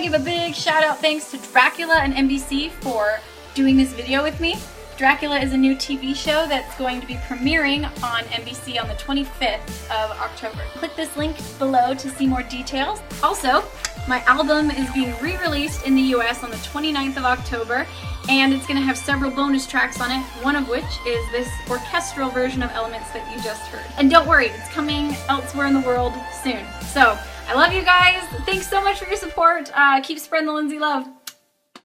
give a big shout out thanks to Dracula and NBC for doing this video with me. Dracula is a new TV show that's going to be premiering on NBC on the 25th of October. Click this link below to see more details. Also, my album is being re-released in the US on the 29th of October, and it's going to have several bonus tracks on it, one of which is this orchestral version of Elements that you just heard. And don't worry, it's coming elsewhere in the world soon. So, I love you guys. Thanks so much for your support. Keep spreading the Lindsay love.